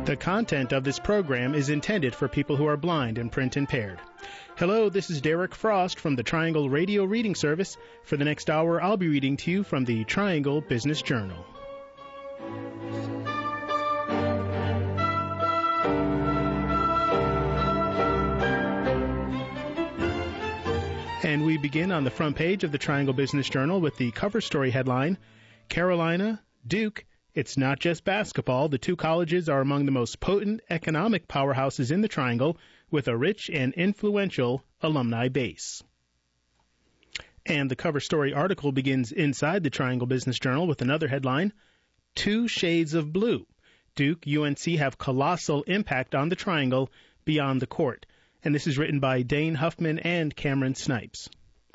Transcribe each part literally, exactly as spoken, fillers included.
The content of this program is intended for people who are blind and print impaired. Hello, this is Derek Frost from the Triangle Radio Reading Service. For the next hour, I'll be reading to you from the Triangle Business Journal. And we begin on the front page of the Triangle Business Journal with the cover story headline, Carolina, Duke, it's not just basketball. The two colleges are among the most potent economic powerhouses in the Triangle with a rich and influential alumni base. And the cover story article begins inside the Triangle Business Journal with another headline, Two Shades of Blue. Duke, U N C have colossal impact on the Triangle beyond the court. And this is written by Dane Huffman and Cameron Snipes.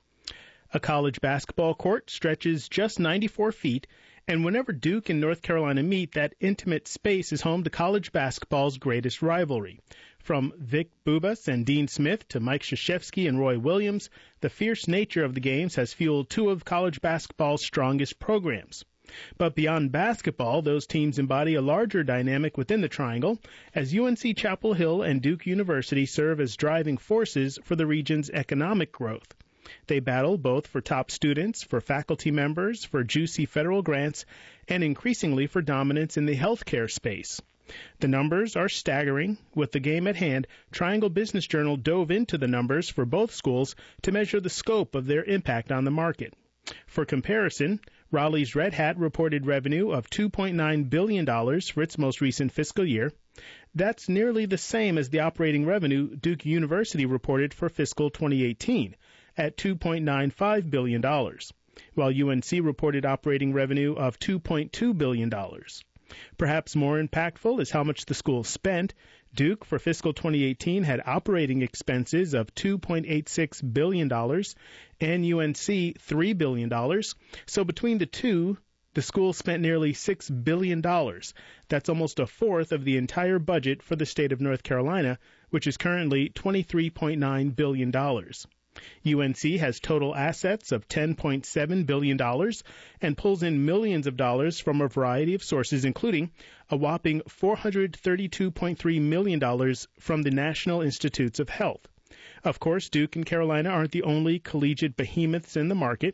A college basketball court stretches just ninety-four feet, and whenever Duke and North Carolina meet, that intimate space is home to college basketball's greatest rivalry. From Vic Bubas and Dean Smith to Mike Krzyzewski and Roy Williams, the fierce nature of the games has fueled two of college basketball's strongest programs. But beyond basketball, those teams embody a larger dynamic within the Triangle, as U N C Chapel Hill and Duke University serve as driving forces for the region's economic growth. They battle both for top students, for faculty members, for juicy federal grants, and increasingly for dominance in the healthcare space. The numbers are staggering. With the game at hand, Triangle Business Journal dove into the numbers for both schools to measure the scope of their impact on the market. For comparison, Raleigh's Red Hat reported revenue of two point nine billion dollars for its most recent fiscal year. That's nearly the same as the operating revenue Duke University reported for fiscal twenty eighteen at two point nine five billion dollars, while U N C reported operating revenue of two point two billion dollars. Perhaps more impactful is how much the school spent. Duke, for fiscal twenty eighteen, had operating expenses of two point eight six billion dollars and U N C three billion dollars. So between the two, the school spent nearly six billion dollars. That's almost a fourth of the entire budget for the state of North Carolina, which is currently twenty-three point nine billion dollars. U N C has total assets of ten point seven billion dollars and pulls in millions of dollars from a variety of sources, including a whopping four hundred thirty-two point three million dollars from the National Institutes of Health. Of course, Duke and Carolina aren't the only collegiate behemoths in the market.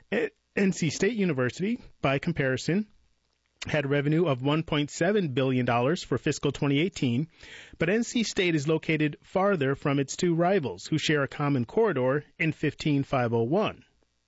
N C State University, by comparison, had revenue of one point seven billion dollars for fiscal twenty eighteen, but N C State is located farther from its two rivals, who share a common corridor in fifteen five oh one.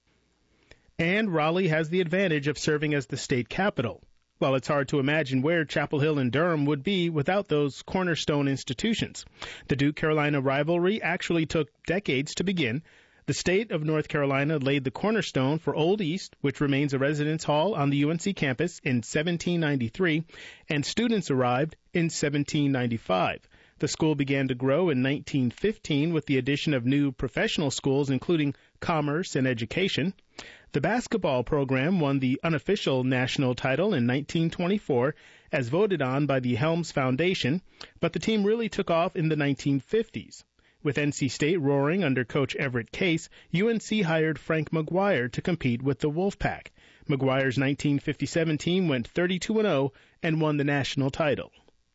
And Raleigh has the advantage of serving as the state capital. Well, it's hard to imagine where Chapel Hill and Durham would be without those cornerstone institutions. The Duke-Carolina rivalry actually took decades to begin. The state of North Carolina laid the cornerstone for Old East, which remains a residence hall on the U N C campus, in seventeen ninety-three, and students arrived in seventeen ninety-five. The school began to grow in nineteen fifteen with the addition of new professional schools, including commerce and education. The basketball program won the unofficial national title in nineteen twenty-four, as voted on by the Helms Foundation, but the team really took off in the nineteen fifties. With N C State roaring under Coach Everett Case, U N C hired Frank McGuire to compete with the Wolfpack. McGuire's nineteen fifty-seven team went thirty-two and oh and won the national title.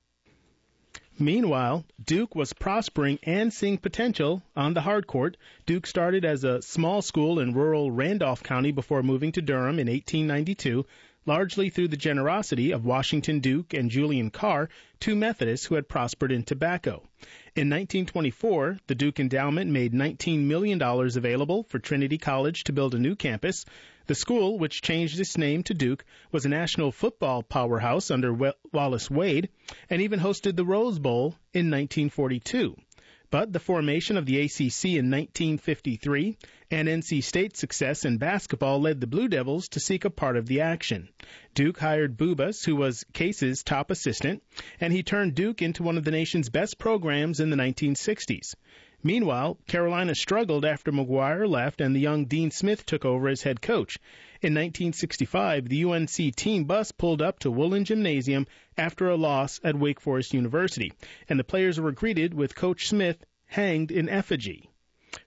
Meanwhile, Duke was prospering and seeing potential on the hard court. Duke started as a small school in rural Randolph County before moving to Durham in eighteen ninety-two, largely through the generosity of Washington Duke and Julian Carr, two Methodists who had prospered in tobacco. In nineteen twenty-four, the Duke Endowment made nineteen million dollars available for Trinity College to build a new campus. The school, which changed its name to Duke, was a national football powerhouse under Wallace Wade and even hosted the Rose Bowl in nineteen forty-two. But the formation of the A C C in nineteen fifty-three and N C State's success in basketball led the Blue Devils to seek a part of the action. Duke hired Bubas, who was Case's top assistant, and he turned Duke into one of the nation's best programs in the nineteen sixties. Meanwhile, Carolina struggled after McGuire left and the young Dean Smith took over as head coach. In nineteen sixty-five, the U N C team bus pulled up to Woolen Gymnasium after a loss at Wake Forest University, and the players were greeted with Coach Smith hanged in effigy.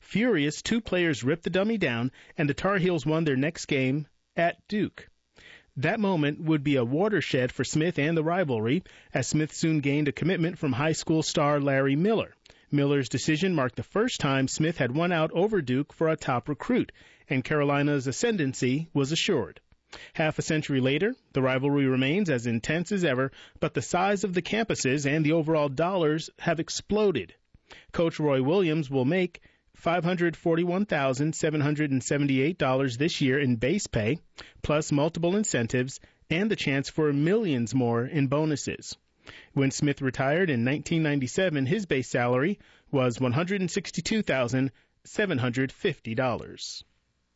Furious, two players ripped the dummy down, and the Tar Heels won their next game at Duke. That moment would be a watershed for Smith and the rivalry, as Smith soon gained a commitment from high school star Larry Miller. Miller's decision marked the first time Smith had won out over Duke for a top recruit, and Carolina's ascendancy was assured. Half a century later, the rivalry remains as intense as ever, but the size of the campuses and the overall dollars have exploded. Coach Roy Williams will make five hundred forty-one thousand seven hundred seventy-eight dollars this year in base pay, plus multiple incentives, and the chance for millions more in bonuses. When Smith retired in nineteen ninety-seven, his base salary was one hundred sixty-two thousand seven hundred fifty dollars.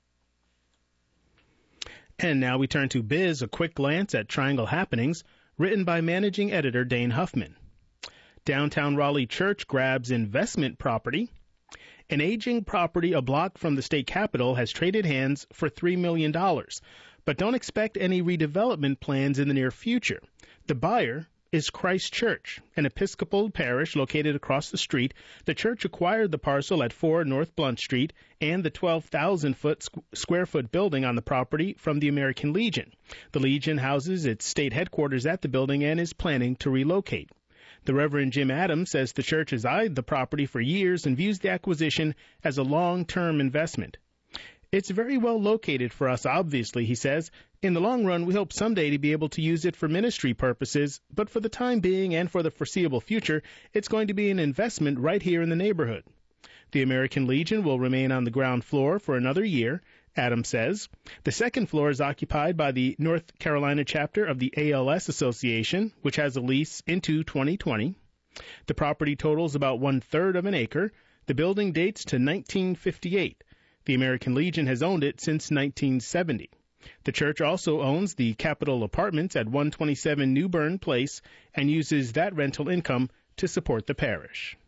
And now we turn to Biz, a quick glance at Triangle happenings, written by managing editor Dane Huffman. Downtown Raleigh Church grabs investment property. An aging property a block from the state capitol has traded hands for three million dollars, but don't expect any redevelopment plans in the near future. The buyer is Christ Church, an Episcopal parish located across the street. The church acquired the parcel at four North Blunt Street and the twelve thousand foot square foot building on the property from the American Legion. The Legion houses its state headquarters at the building and is planning to relocate. The Reverend Jim Adams says the church has eyed the property for years and views the acquisition as a long-term investment. It's very well located for us, obviously, he says. In the long run, we hope someday to be able to use it for ministry purposes, but for the time being and for the foreseeable future, it's going to be an investment right here in the neighborhood. The American Legion will remain on the ground floor for another year, Adams says. The second floor is occupied by the North Carolina chapter of the A L S Association, which has a lease into twenty twenty. The property totals about one-third of an acre. The building dates to nineteen fifty-eight. The American Legion has owned it since nineteen seventy. The church also owns the Capitol Apartments at one twenty-seven New Bern Place and uses that rental income to support the parish.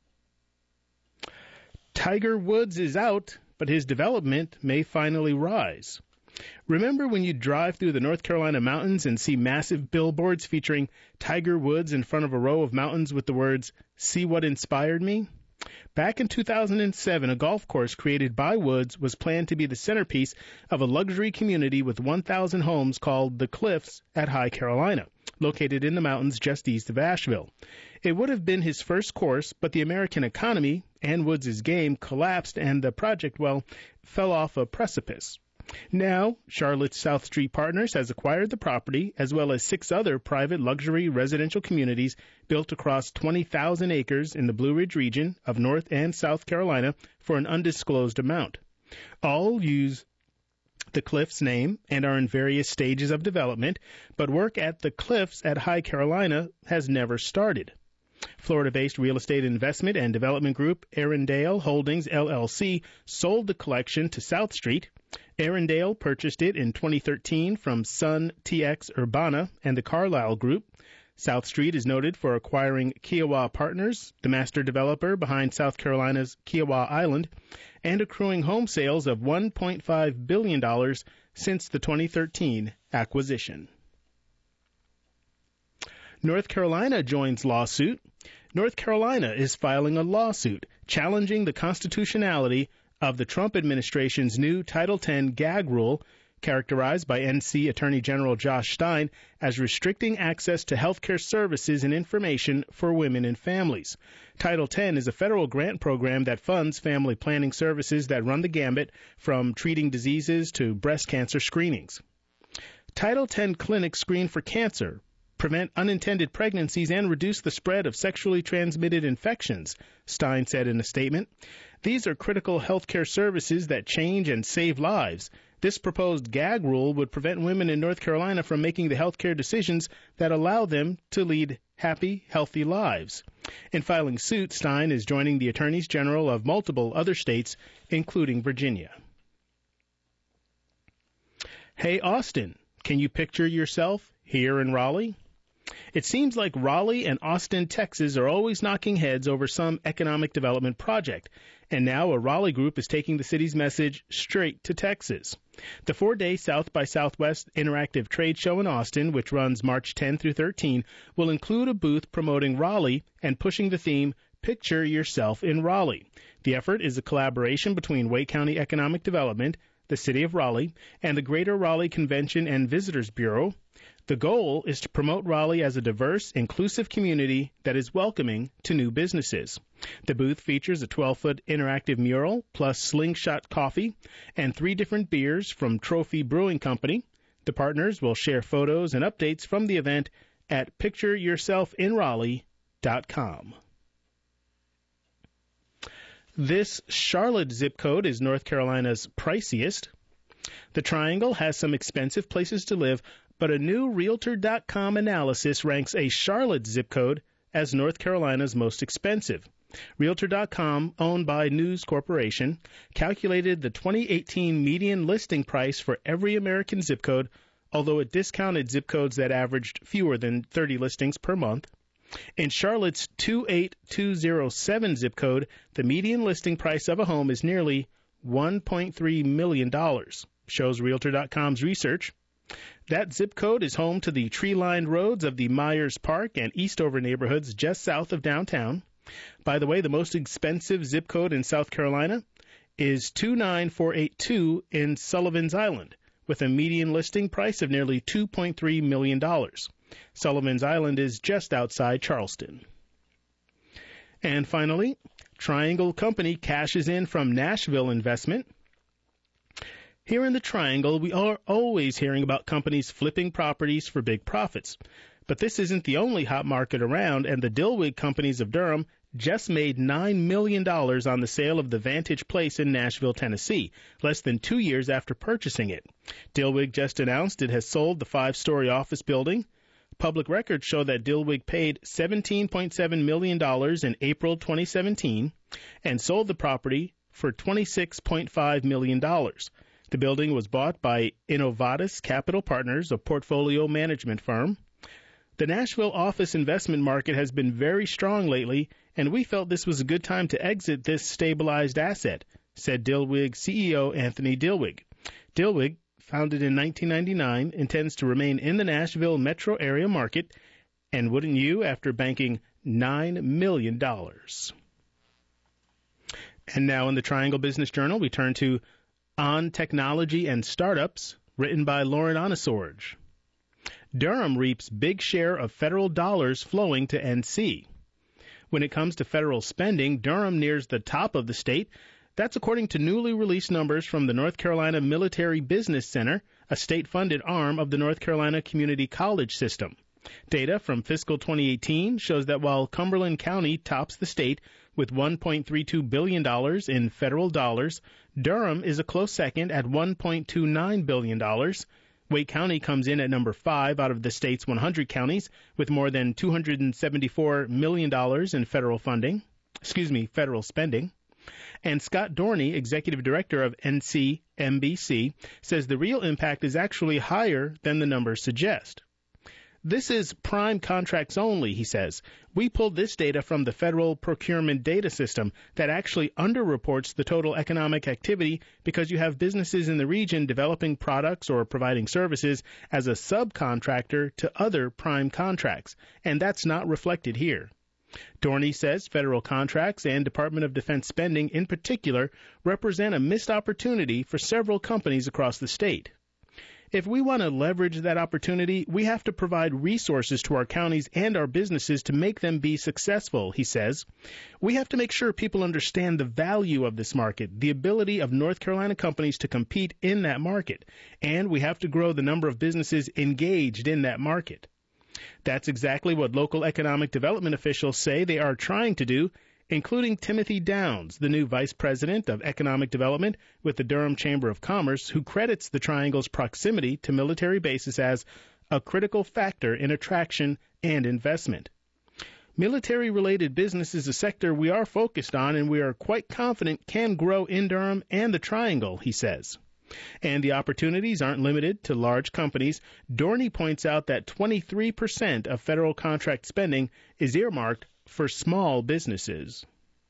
Tiger Woods is out, but his development may finally rise. Remember when you drive through the North Carolina mountains and see massive billboards featuring Tiger Woods in front of a row of mountains with the words, "See what inspired me"? Back in two thousand seven, a golf course created by Woods was planned to be the centerpiece of a luxury community with one thousand homes called The Cliffs at High Carolina, located in the mountains just east of Asheville. It would have been his first course, but the American economy and Woods' game collapsed and the project, well, fell off a precipice. Now, Charlotte's South Street Partners has acquired the property, as well as six other private luxury residential communities built across twenty thousand acres in the Blue Ridge region of North and South Carolina for an undisclosed amount. All use the Cliffs name and are in various stages of development, but work at the Cliffs at High Carolina has never started. Florida-based real estate investment and development group Arendale Holdings, L L C, sold the collection to South Street. Arendale purchased it in twenty thirteen from Sun T X Urbana and the Carlyle Group. South Street is noted for acquiring Kiowa Partners, the master developer behind South Carolina's Kiowa Island, and accruing home sales of one point five billion dollars since the twenty thirteen acquisition. North Carolina joins lawsuit. North Carolina is filing a lawsuit challenging the constitutionality of the Trump administration's new Title ten gag rule, characterized by N C Attorney General Josh Stein as restricting access to health care services and information for women and families. Title ten is a federal grant program that funds family planning services that run the gambit from treating diseases to breast cancer screenings. Title ten clinics screen for cancer, prevent unintended pregnancies, and reduce the spread of sexually transmitted infections, Stein said in a statement. These are critical health care services that change and save lives. This proposed gag rule would prevent women in North Carolina from making the health care decisions that allow them to lead happy, healthy lives. In filing suit, Stein is joining the attorneys general of multiple other states, including Virginia. Hey, Austin, can you picture yourself here in Raleigh? It seems like Raleigh and Austin, Texas are always knocking heads over some economic development project, and now a Raleigh group is taking the city's message straight to Texas. The four-day South by Southwest Interactive Trade Show in Austin, which runs March tenth through thirteenth, will include a booth promoting Raleigh and pushing the theme, Picture Yourself in Raleigh. The effort is a collaboration between Wake County Economic Development, the City of Raleigh, and the Greater Raleigh Convention and Visitors Bureau. The goal is to promote Raleigh as a diverse, inclusive community that is welcoming to new businesses. The booth features a twelve-foot interactive mural, plus Slingshot Coffee, and three different beers from Trophy Brewing Company. The partners will share photos and updates from the event at picture yourself in raleigh dot com. This Charlotte zip code is North Carolina's priciest. The Triangle has some expensive places to live, but a new Realtor dot com analysis ranks a Charlotte zip code as North Carolina's most expensive. Realtor dot com, owned by News Corporation, calculated the twenty eighteen median listing price for every American zip code, although it discounted zip codes that averaged fewer than thirty listings per month. In Charlotte's two eight two zero seven zip code, the median listing price of a home is nearly one point three million dollars, shows Realtor dot com's research. That zip code is home to the tree-lined roads of the Myers Park and Eastover neighborhoods just south of downtown. By the way, the most expensive zip code in South Carolina is two nine four eight two in Sullivan's Island, with a median listing price of nearly two point three million dollars. Sullivan's Island is just outside Charleston. And finally, Triangle Company cashes in from Nashville investment. Here in the Triangle, we are always hearing about companies flipping properties for big profits. But this isn't the only hot market around, and the Dillwig Companies of Durham just made nine million dollars on the sale of the Vantage Place in Nashville, Tennessee, less than two years after purchasing it. Dillwig just announced it has sold the five-story office building. Public records show that Dillwig paid seventeen point seven million dollars in April twenty seventeen and sold the property for twenty-six point five million dollars. The building was bought by Innovatus Capital Partners, a portfolio management firm. The Nashville office investment market has been very strong lately, and we felt this was a good time to exit this stabilized asset, said Dillwig C E O Anthony Dillwig. Dillwig, founded in nineteen ninety-nine, intends to remain in the Nashville metro area market, and wouldn't you, after banking nine million dollars? And now in the Triangle Business Journal, we turn to On Technology and Startups, written by Lauren Onesorge. Durham reaps big share of federal dollars flowing to N C. When it comes to federal spending, Durham nears the top of the state. That's according to newly released numbers from the North Carolina Military Business Center, a state-funded arm of the North Carolina Community College system. Data from fiscal twenty eighteen shows that while Cumberland County tops the state with one point three two billion dollars in federal dollars, Durham is a close second at one point two nine billion dollars. Wake County comes in at number five out of the state's one hundred counties with more than two hundred seventy-four million dollars in federal funding, excuse me, federal spending. And Scott Dorney, executive director of N C M B C, says the real impact is actually higher than the numbers suggest. This is prime contracts only, he says. We pulled this data from the Federal Procurement Data System that actually underreports the total economic activity because you have businesses in the region developing products or providing services as a subcontractor to other prime contracts, and that's not reflected here. Dorney says federal contracts and Department of Defense spending in particular represent a missed opportunity for several companies across the state. If we want to leverage that opportunity, we have to provide resources to our counties and our businesses to make them be successful, he says. We have to make sure people understand the value of this market, the ability of North Carolina companies to compete in that market, and we have to grow the number of businesses engaged in that market. That's exactly what local economic development officials say they are trying to do, including Timothy Downs, the new Vice President of Economic Development with the Durham Chamber of Commerce, who credits the Triangle's proximity to military bases as a critical factor in attraction and investment. Military-related business is a sector we are focused on and we are quite confident can grow in Durham and the Triangle, he says. And the opportunities aren't limited to large companies. Dorney points out that twenty-three percent of federal contract spending is earmarked for small businesses.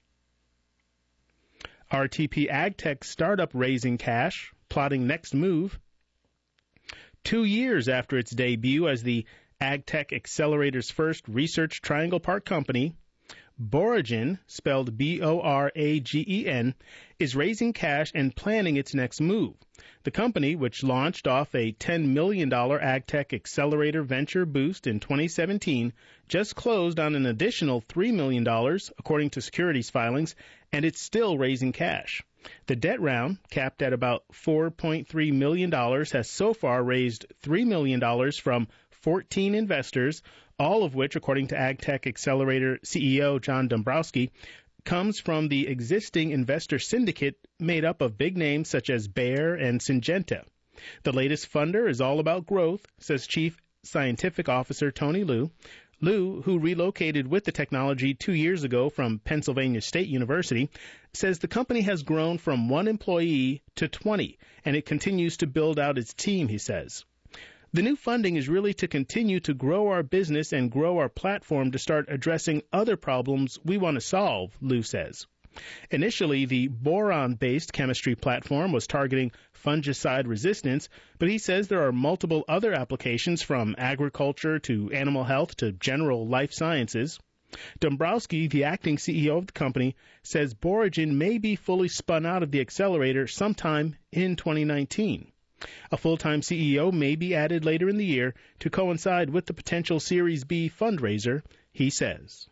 R T P AgTech startup raising cash, plotting next move. Two years after its debut as the AgTech Accelerator's first research Triangle Park company, Borogen, spelled B O R A G E N, is raising cash and planning its next move. The company, which launched off a ten million dollars AgTech accelerator venture boost in twenty seventeen, just closed on an additional three million dollars, according to securities filings, and it's still raising cash. The debt round, capped at about four point three million dollars, has so far raised three million dollars from fourteen investors, all of which, according to AgTech Accelerator C E O John Dombrowski, comes from the existing investor syndicate made up of big names such as Bayer and Syngenta. The latest funder is all about growth, says Chief Scientific Officer Tony Liu. Liu, who relocated with the technology two years ago from Pennsylvania State University, says the company has grown from one employee to twenty, and it continues to build out its team, he says. The new funding is really to continue to grow our business and grow our platform to start addressing other problems we want to solve, Liu says. Initially, the boron-based chemistry platform was targeting fungicide resistance, but he says there are multiple other applications from agriculture to animal health to general life sciences. Dombrowski, the acting C E O of the company, says Borogen may be fully spun out of the accelerator sometime in twenty nineteen. A full-time C E O may be added later in the year to coincide with the potential Series B fundraiser, he says.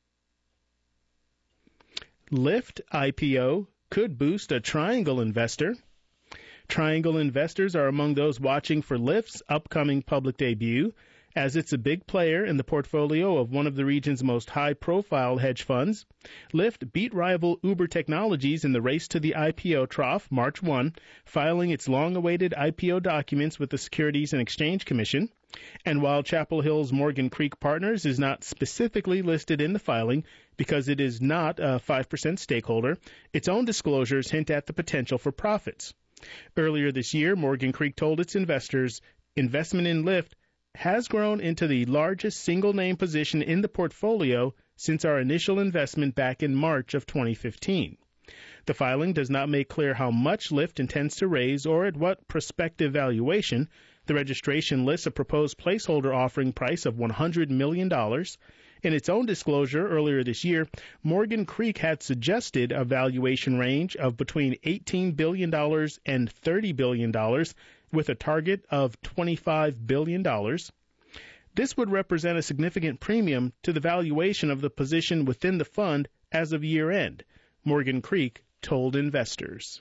Lyft I P O could boost a Triangle investor. Triangle investors are among those watching for Lyft's upcoming public debut, as it's a big player in the portfolio of one of the region's most high-profile hedge funds. Lyft beat rival Uber Technologies in the race to the I P O trough March first, filing its long-awaited I P O documents with the Securities and Exchange Commission. And while Chapel Hill's Morgan Creek Partners is not specifically listed in the filing because it is not a five percent stakeholder, its own disclosures hint at the potential for profits. Earlier this year, Morgan Creek told its investors investment in Lyft has grown into the largest single-name position in the portfolio since our initial investment back in March of twenty fifteen. The filing does not make clear how much Lyft intends to raise or at what prospective valuation. The registration lists a proposed placeholder offering price of one hundred million dollars. In its own disclosure earlier this year, Morgan Creek had suggested a valuation range of between eighteen billion dollars and thirty billion dollars, with a target of twenty-five billion dollars. This would represent a significant premium to the valuation of the position within the fund as of year-end, Morgan Creek told investors.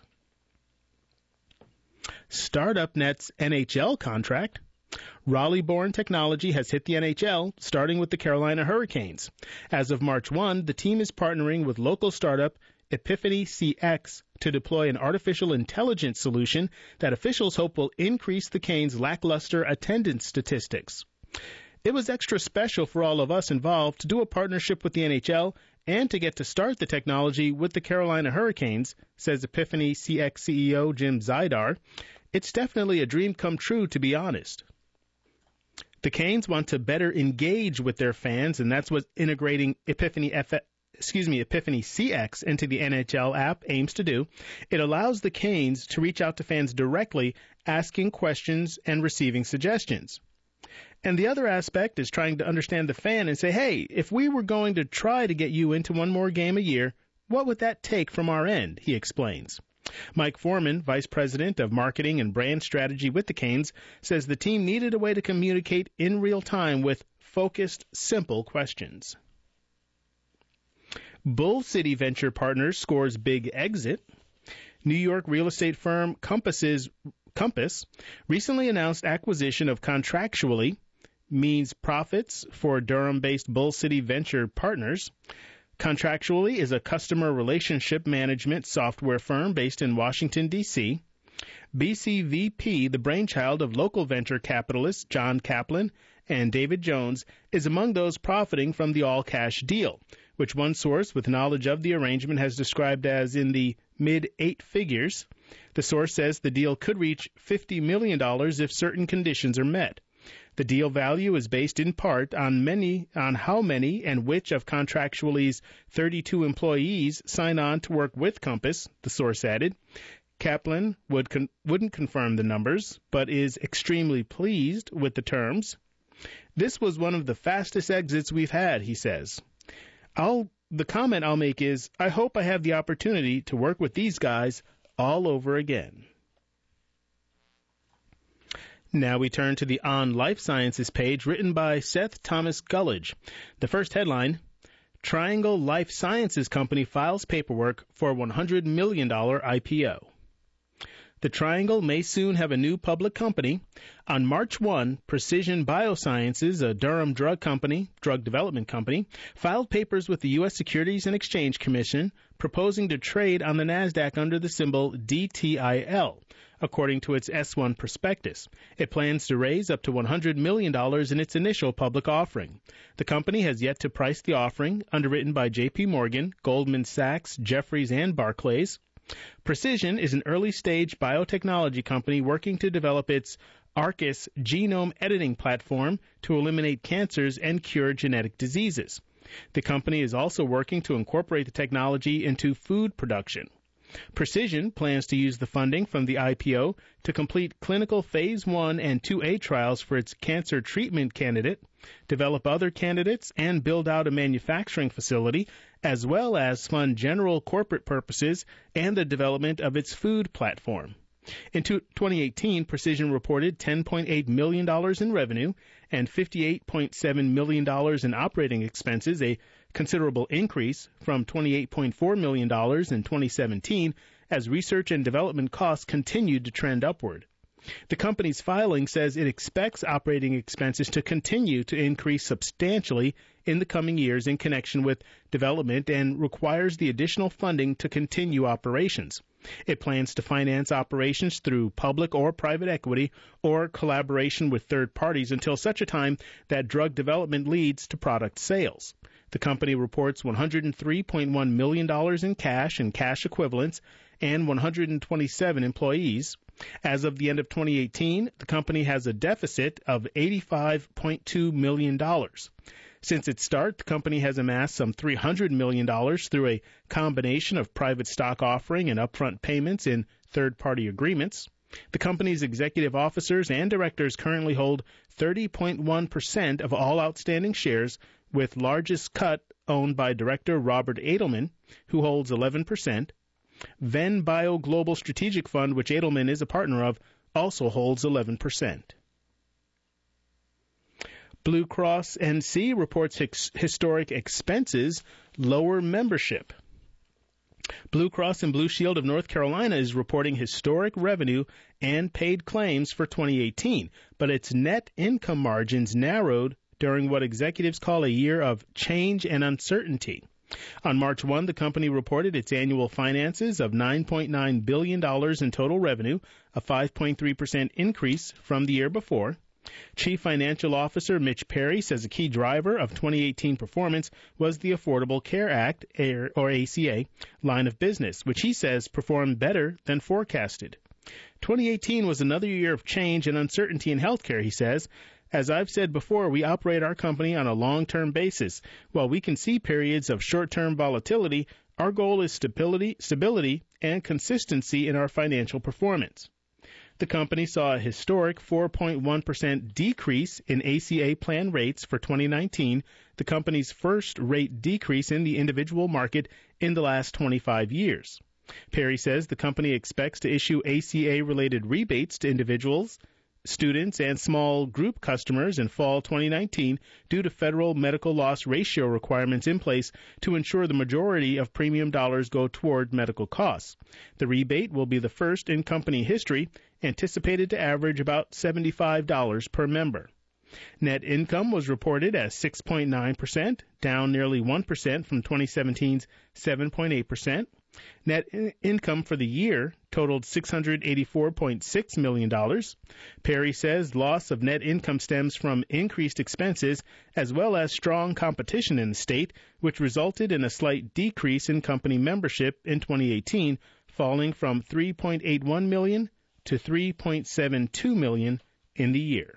StartupNet's N H L contract. Raleigh-born technology has hit the N H L, starting with the Carolina Hurricanes. As of March first, the team is partnering with local startup Epiphany C X to deploy an artificial intelligence solution that officials hope will increase the Canes' lackluster attendance statistics. It was extra special for all of us involved to do a partnership with the N H L and to get to start the technology with the Carolina Hurricanes, says Epiphany C X C E O Jim Zidar. It's definitely a dream come true, to be honest. The Canes want to better engage with their fans, and that's what integrating Epiphany F- excuse me, Epiphany C X into the N H L app aims to do. It allows the Canes to reach out to fans directly, asking questions and receiving suggestions. And the other aspect is trying to understand the fan and say, hey, if we were going to try to get you into one more game a year, what would that take from our end, he explains. Mike Foreman, Vice President of Marketing and Brand Strategy with the Canes, says the team needed a way to communicate in real time with focused, simple questions. Bull City Venture Partners scores big exit. New York real estate firm Compass's, Compass recently announced acquisition of Contractually, means profits for Durham-based Bull City Venture Partners. Contractually is a customer relationship management software firm based in Washington, D C B C V P, the brainchild of local venture capitalists John Kaplan and David Jones, is among those profiting from the all-cash deal, which one source with knowledge of the arrangement has described as in the mid-eight figures. The source says the deal could reach fifty million dollars if certain conditions are met. The deal value is based in part on many on how many and which of Contractually's thirty-two employees sign on to work with Compass, the source added. Kaplan would con- wouldn't confirm the numbers, but is extremely pleased with the terms. This was one of the fastest exits we've had, he says. I'll the comment I'll make is, I hope I have the opportunity to work with these guys all over again. Now we turn to the On Life Sciences page written by Seth Thomas Gullidge. The first headline, Triangle Life Sciences Company files paperwork for one hundred million dollars I P O. The Triangle may soon have a new public company. On March first, Precision Biosciences, a Durham drug company, drug development company, filed papers with the U S Securities and Exchange Commission proposing to trade on the NASDAQ under the symbol D T I L, according to its S one prospectus. It plans to raise up to one hundred million dollars in its initial public offering. The company has yet to price the offering, underwritten by J P Morgan, Goldman Sachs, Jefferies, and Barclays. Precision is an early-stage biotechnology company working to develop its ARCUS genome editing platform to eliminate cancers and cure genetic diseases. The company is also working to incorporate the technology into food production. Precision plans to use the funding from the I P O to complete clinical phase one and two A trials for its cancer treatment candidate, develop other candidates, and build out a manufacturing facility, as well as fund general corporate purposes and the development of its food platform. In twenty eighteen, Precision reported ten point eight million dollars in revenue and fifty-eight point seven million dollars in operating expenses, a considerable increase from twenty-eight point four million dollars in twenty seventeen as research and development costs continued to trend upward. The company's filing says it expects operating expenses to continue to increase substantially in the coming years in connection with development and requires the additional funding to continue operations. It plans to finance operations through public or private equity or collaboration with third parties until such a time that drug development leads to product sales. The company reports one hundred three point one million dollars in cash and cash equivalents and one hundred twenty-seven employees. As of the end of twenty eighteen, the company has a deficit of eighty-five point two million dollars. Since its start, the company has amassed some three hundred million dollars through a combination of private stock offering and upfront payments in third-party agreements. The company's executive officers and directors currently hold thirty point one percent of all outstanding shares, with largest cut owned by Director Robert Edelman, who holds eleven percent. Venn Bio Global Strategic Fund, which Edelman is a partner of, also holds eleven percent. Blue Cross N C reports his- historic expenses, lower membership. Blue Cross and Blue Shield of North Carolina is reporting historic revenue and paid claims for twenty eighteen, but its net income margins narrowed during what executives call a year of change and uncertainty. On March first, the company reported its annual finances of nine point nine billion dollars in total revenue, a five point three percent increase from the year before. Chief Financial Officer Mitch Perry says a key driver of twenty eighteen performance was the Affordable Care Act, or A C A, line of business, which he says performed better than forecasted. twenty eighteen was another year of change and uncertainty in healthcare, he says. As I've said before, we operate our company on a long-term basis. While we can see periods of short-term volatility, our goal is stability, stability and consistency in our financial performance. The company saw a historic four point one percent decrease in A C A plan rates for twenty nineteen, the company's first rate decrease in the individual market in the last twenty-five years. Perry says the company expects to issue A C A-related rebates to individuals, students, and small group customers in fall twenty nineteen due to federal medical loss ratio requirements in place to ensure the majority of premium dollars go toward medical costs. The rebate will be the first in company history, anticipated to average about seventy-five dollars per member. Net income was reported as six point nine percent, down nearly one percent from twenty seventeen's seven point eight percent. Net in- income for the year totaled six hundred eighty-four point six million dollars. Perry says loss of net income stems from increased expenses as well as strong competition in the state, which resulted in a slight decrease in company membership in twenty eighteen, falling from three point eight one million to three point seven two million in the year.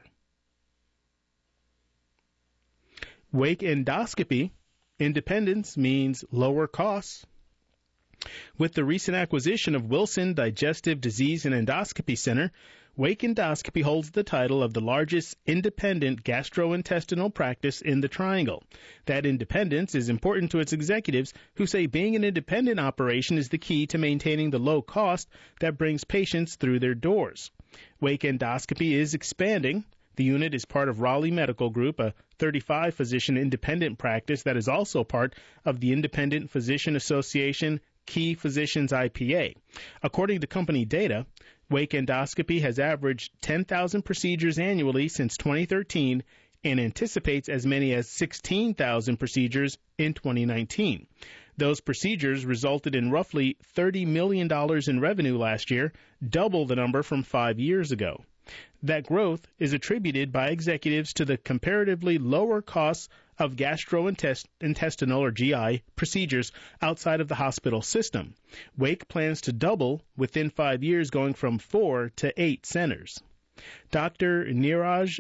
Wake Endoscopy, independence means lower costs. With the recent acquisition of Wilson Digestive Disease and Endoscopy Center, Wake Endoscopy holds the title of the largest independent gastrointestinal practice in the Triangle. That independence is important to its executives, who say being an independent operation is the key to maintaining the low cost that brings patients through their doors. Wake Endoscopy is expanding. The unit is part of Raleigh Medical Group, a thirty-five physician independent practice that is also part of the Independent Physician Association Key Physicians I P A. According to company data, Wake Endoscopy has averaged ten thousand procedures annually since twenty thirteen and anticipates as many as sixteen thousand procedures in twenty nineteen. Those procedures resulted in roughly thirty million dollars in revenue last year, double the number from five years ago. That growth is attributed by executives to the comparatively lower costs of gastrointestinal or G I procedures outside of the hospital system. Wake plans to double within five years, going from four to eight centers. Doctor Neeraj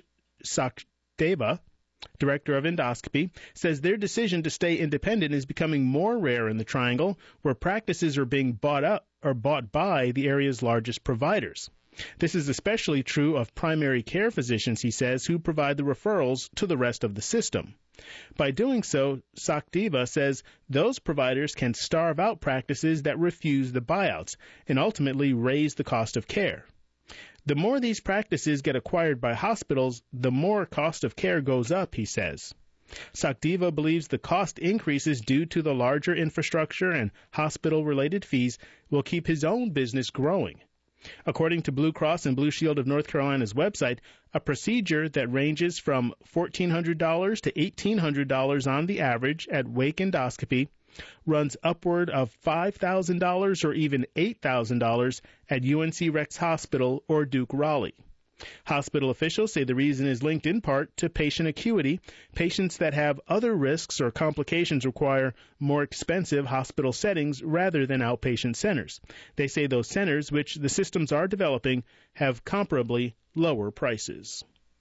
Sachdeva, director of endoscopy, says their decision to stay independent is becoming more rare in the Triangle, where practices are being bought up or bought by the area's largest providers. This is especially true of primary care physicians, he says, who provide the referrals to the rest of the system. By doing so, Sachdeva says those providers can starve out practices that refuse the buyouts and ultimately raise the cost of care. The more these practices get acquired by hospitals, the more cost of care goes up, he says. Sachdeva believes the cost increases due to the larger infrastructure and hospital-related fees will keep his own business growing. According to Blue Cross and Blue Shield of North Carolina's website, a procedure that ranges from fourteen hundred dollars to eighteen hundred dollars on the average at Wake Endoscopy runs upward of five thousand dollars or even eight thousand dollars at U N C Rex Hospital or Duke Raleigh. Hospital officials say the reason is linked in part to patient acuity. Patients that have other risks or complications require more expensive hospital settings rather than outpatient centers. They say those centers, which the systems are developing, have comparably lower prices.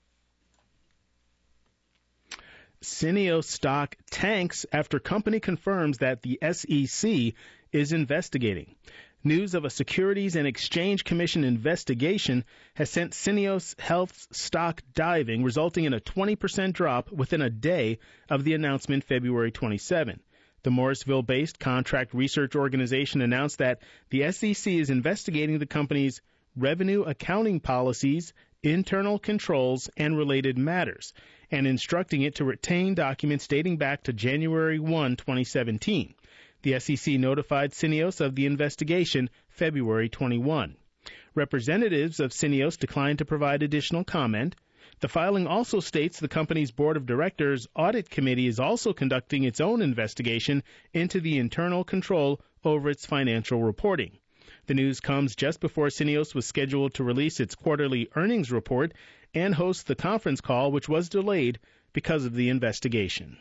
Syneos stock tanks after company confirms that the S E C is investigating. News of a Securities and Exchange Commission investigation has sent Syneos Health's stock diving, resulting in a twenty percent drop within a day of the announcement February twenty-seventh. The Morrisville-based contract research organization announced that the S E C is investigating the company's revenue accounting policies, internal controls, and related matters, and instructing it to retain documents dating back to January first, twenty seventeen. The S E C notified Syneos of the investigation February twenty-first. Representatives of Syneos declined to provide additional comment. The filing also states the company's board of directors audit committee is also conducting its own investigation into the internal control over its financial reporting. The news comes just before Syneos was scheduled to release its quarterly earnings report and host the conference call, which was delayed because of the investigation.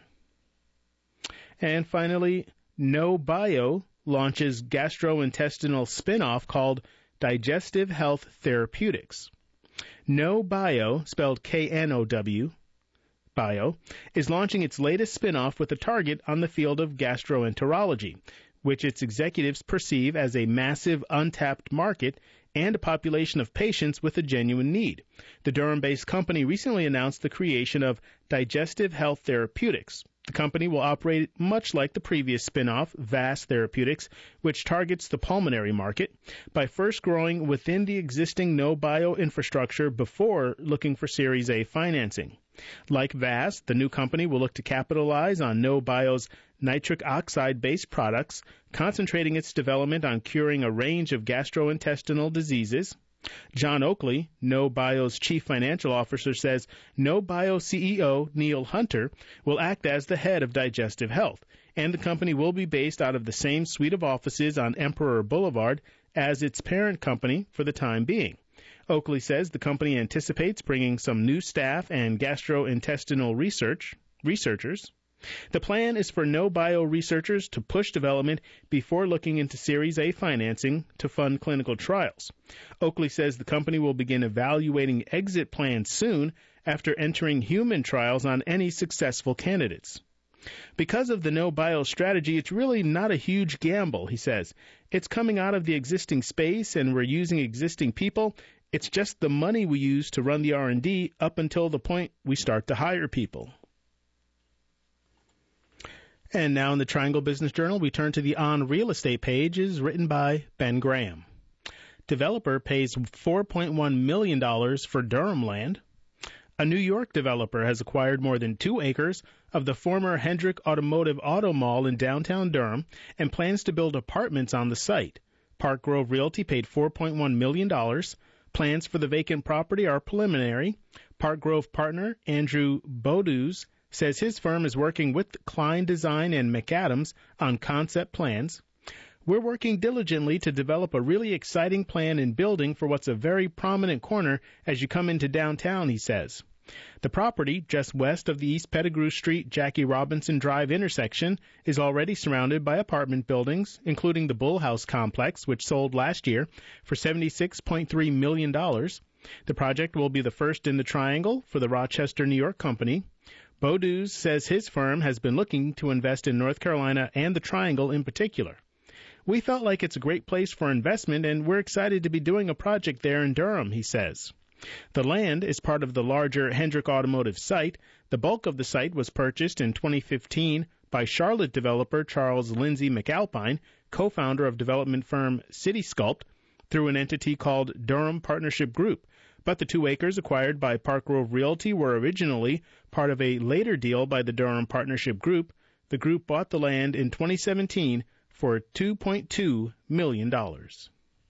And finally, KnowBio launches gastrointestinal spin-off called Digestive Health Therapeutics. KnowBio, spelled K N O W, Bio, is launching its latest spin-off with a target on the field of gastroenterology, which its executives perceive as a massive untapped market and a population of patients with a genuine need. The Durham-based company recently announced the creation of Digestive Health Therapeutics. The company will operate much like the previous spin-off, V A S Therapeutics, which targets the pulmonary market, by first growing within the existing KnowBio infrastructure before looking for Series A financing. Like V A S, the new company will look to capitalize on KnowBio's nitric oxide-based products, concentrating its development on curing a range of gastrointestinal diseases. John Oakley, KnowBio's chief financial officer, says KnowBio C E O Neil Hunter will act as the head of Digestive Health, and the company will be based out of the same suite of offices on Emperor Boulevard as its parent company for the time being. Oakley says the company anticipates bringing some new staff and gastrointestinal research researchers. The plan is for KnowBio researchers to push development before looking into Series A financing to fund clinical trials. Oakley says the company will begin evaluating exit plans soon after entering human trials on any successful candidates. Because of the KnowBio strategy, it's really not a huge gamble, he says. It's coming out of the existing space, and we're using existing people. It's just the money we use to run the R and D up until the point we start to hire people. And now in the Triangle Business Journal, we turn to the On Real Estate page, is written by Ben Graham. Developer pays four point one million dollars for Durham land. A New York developer has acquired more than two acres of the former Hendrick Automotive Auto Mall in downtown Durham and plans to build apartments on the site. Park Grove Realty paid four point one million dollars. Plans for the vacant property are preliminary. Park Grove partner Andrew Bodus says his firm is working with Klein Design and McAdams on concept plans. We're working diligently to develop a really exciting plan and building for what's a very prominent corner as you come into downtown, he says. The property, just west of the East Pettigrew Street Jackie Robinson Drive intersection, is already surrounded by apartment buildings, including the Bull House complex, which sold last year for seventy-six point three million dollars. The project will be the first in the Triangle for the Rochester, New York company. Bodus says his firm has been looking to invest in North Carolina and the Triangle in particular. We felt like it's a great place for investment, and we're excited to be doing a project there in Durham, he says. The land is part of the larger Hendrick Automotive site. The bulk of the site was purchased in twenty fifteen by Charlotte developer Charles Lindsay McAlpine, co-founder of development firm CitySculpt, through an entity called Durham Partnership Group. But the two acres acquired by Park Grove Realty were originally part of a later deal by the Durham Partnership Group. The group bought the land in twenty seventeen for two point two million dollars.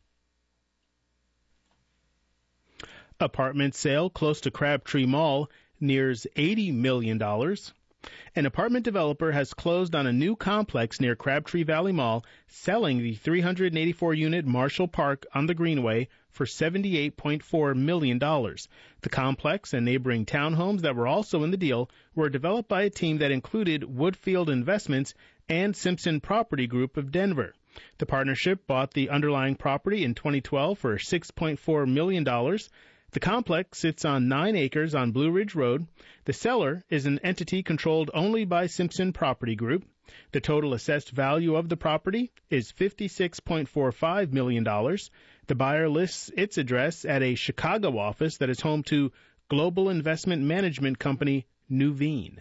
Apartment sale close to Crabtree Mall nears eighty million dollars. An apartment developer has closed on a new complex near Crabtree Valley Mall, selling the three hundred eighty-four unit Marshall Park on the Greenway for seventy-eight point four million dollars. The complex and neighboring townhomes that were also in the deal were developed by a team that included Woodfield Investments and Simpson Property Group of Denver. The partnership bought the underlying property in twenty twelve for six point four million dollars. The complex sits on nine acres on Blue Ridge Road. The seller is an entity controlled only by Simpson Property Group. The total assessed value of the property is fifty-six point four five million dollars. The buyer lists its address at a Chicago office that is home to global investment management company Nuveen.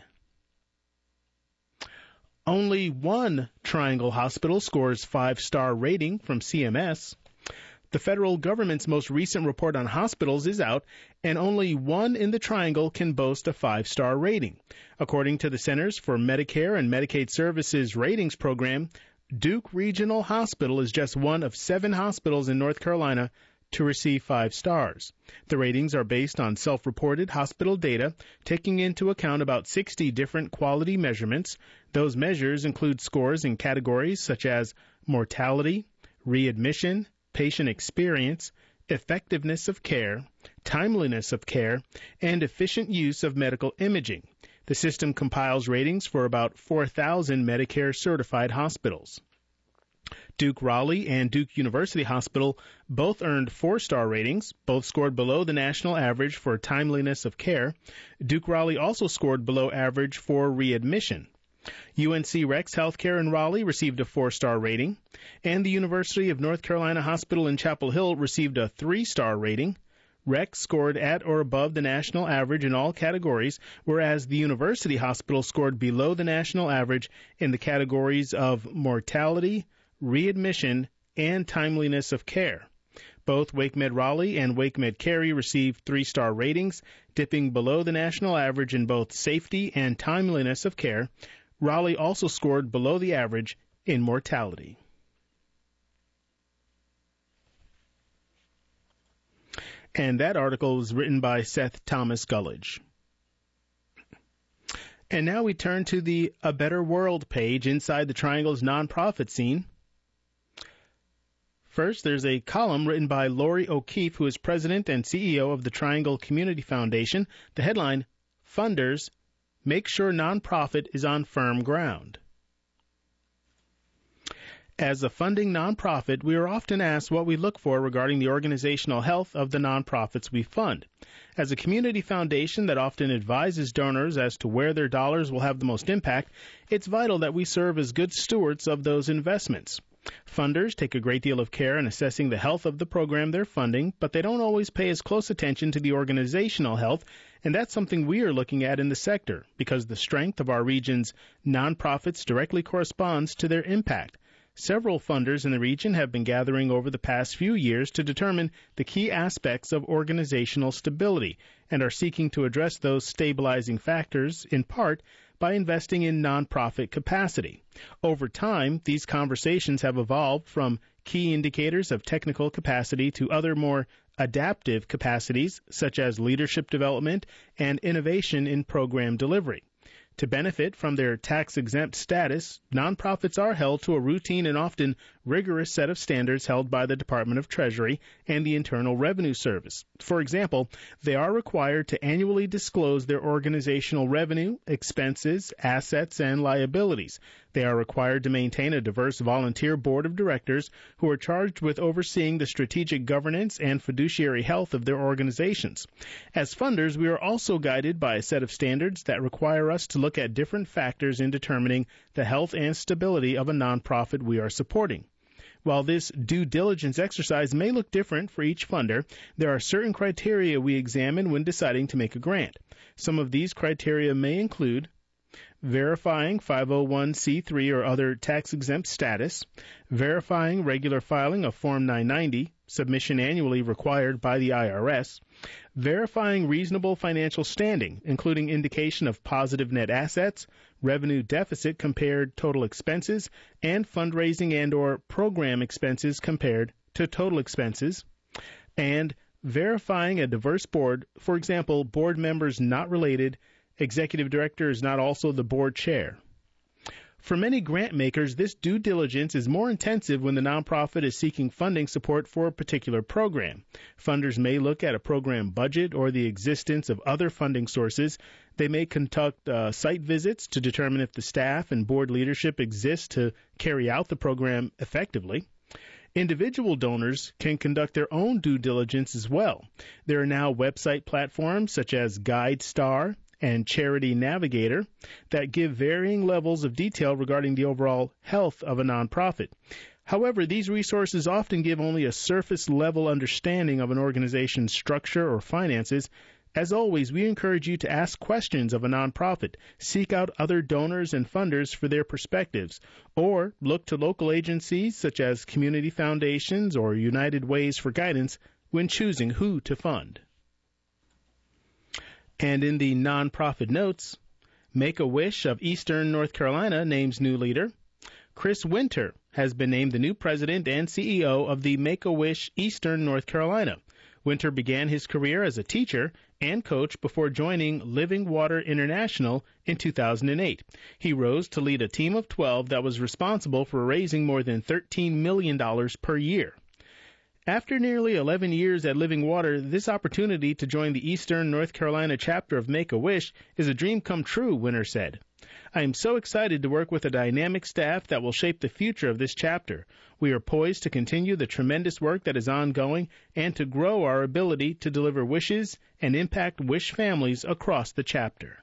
Only one Triangle hospital scores five-star rating from C M S. The federal government's most recent report on hospitals is out, and only one in the Triangle can boast a five-star rating. According to the Centers for Medicare and Medicaid Services ratings program, Duke Regional Hospital is just one of seven hospitals in North Carolina to receive five stars. The ratings are based on self-reported hospital data, taking into account about sixty different quality measurements. Those measures include scores in categories such as mortality, readmission, patient experience, effectiveness of care, timeliness of care, and efficient use of medical imaging. The system compiles ratings for about four thousand Medicare-certified hospitals. Duke Raleigh and Duke University Hospital both earned four-star ratings. Both scored below the national average for timeliness of care. Duke Raleigh also scored below average for readmission. U N C Rex Healthcare in Raleigh received a four-star rating, and the University of North Carolina Hospital in Chapel Hill received a three-star rating. Rex scored at or above the national average in all categories, whereas the University Hospital scored below the national average in the categories of mortality, readmission, and timeliness of care. Both WakeMed Raleigh and WakeMed Cary received three-star ratings, dipping below the national average in both safety and timeliness of care. Raleigh also scored below the average in mortality. And that article was written by Seth Thomas Gullidge. And now we turn to the A Better World page inside the Triangle's nonprofit scene. First, there's a column written by Lori O'Keefe, who is president and C E O of the Triangle Community Foundation. The headline, Funders, Make Sure Nonprofit is on Firm Ground. As a funding nonprofit, we are often asked what we look for regarding the organizational health of the nonprofits we fund. As a community foundation that often advises donors as to where their dollars will have the most impact, it's vital that we serve as good stewards of those investments. Funders take a great deal of care in assessing the health of the program they're funding, but they don't always pay as close attention to the organizational health, and that's something we are looking at in the sector because the strength of our region's nonprofits directly corresponds to their impact. Several funders in the region have been gathering over the past few years to determine the key aspects of organizational stability and are seeking to address those stabilizing factors, in part, by investing in nonprofit capacity. Over time, these conversations have evolved from key indicators of technical capacity to other more adaptive capacities, such as leadership development and innovation in program delivery. To benefit from their tax-exempt status, nonprofits are held to a routine and often rigorous set of standards held by the Department of Treasury and the Internal Revenue Service. For example, they are required to annually disclose their organizational revenue, expenses, assets, and liabilities. They are required to maintain a diverse volunteer board of directors who are charged with overseeing the strategic governance and fiduciary health of their organizations. As funders, we are also guided by a set of standards that require us to look at different factors in determining the health and stability of a nonprofit we are supporting. While this due diligence exercise may look different for each funder, there are certain criteria we examine when deciding to make a grant. Some of these criteria may include verifying five oh one c three or other tax-exempt status, verifying regular filing of Form nine ninety, submission annually required by the I R S, verifying reasonable financial standing, including indication of positive net assets, revenue deficit compared total expenses, and fundraising and or program expenses compared to total expenses, and verifying a diverse board, for example, board members not related, executive director is not also the board chair. For many grant makers, this due diligence is more intensive when the nonprofit is seeking funding support for a particular program. Funders may look at a program budget or the existence of other funding sources. They may conduct uh, site visits to determine if the staff and board leadership exist to carry out the program effectively. Individual donors can conduct their own due diligence as well. There are now website platforms such as GuideStar and Charity Navigator that give varying levels of detail regarding the overall health of a nonprofit. However, these resources often give only a surface-level understanding of an organization's structure or finances. As always, we encourage you to ask questions of a nonprofit, seek out other donors and funders for their perspectives, or look to local agencies such as community foundations or United Ways for guidance when choosing who to fund. And in the nonprofit notes, Make-A-Wish of Eastern North Carolina names new leader. Chris Winter has been named the new president and C E O of the Make-A-Wish Eastern North Carolina. Winter began his career as a teacher and coach before joining Living Water International in two thousand eight. He rose to lead a team of twelve that was responsible for raising more than thirteen million dollars per year. After nearly eleven years at Living Water, this opportunity to join the Eastern North Carolina chapter of Make-A-Wish is a dream come true, Winter said. I am so excited to work with a dynamic staff that will shape the future of this chapter. We are poised to continue the tremendous work that is ongoing and to grow our ability to deliver wishes and impact wish families across the chapter.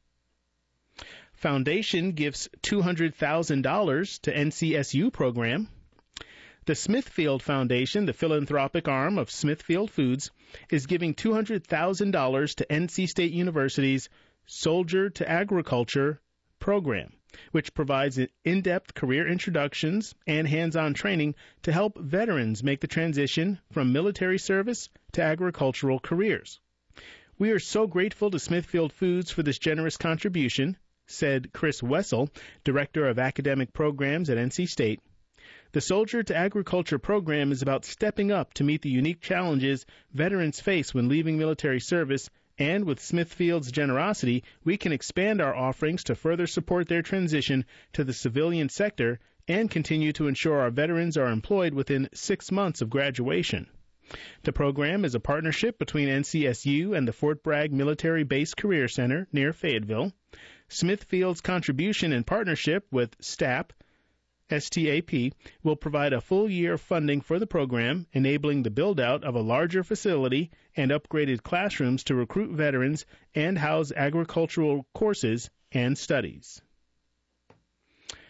Foundation gives two hundred thousand dollars to N C S U program. The Smithfield Foundation, the philanthropic arm of Smithfield Foods, is giving two hundred thousand dollars to N C State University's Soldier to Agriculture program, which provides in-depth career introductions and hands-on training to help veterans make the transition from military service to agricultural careers. We are so grateful to Smithfield Foods for this generous contribution, said Chris Wessel, Director of Academic Programs at N C State. The Soldier to Agriculture program is about stepping up to meet the unique challenges veterans face when leaving military service, and with Smithfield's generosity, we can expand our offerings to further support their transition to the civilian sector and continue to ensure our veterans are employed within six months of graduation. The program is a partnership between N C S U and the Fort Bragg Military Base Career Center near Fayetteville. Smithfield's contribution in partnership with S T A P S T A P will provide a full year of funding for the program, enabling the build-out of a larger facility and upgraded classrooms to recruit veterans and house agricultural courses and studies.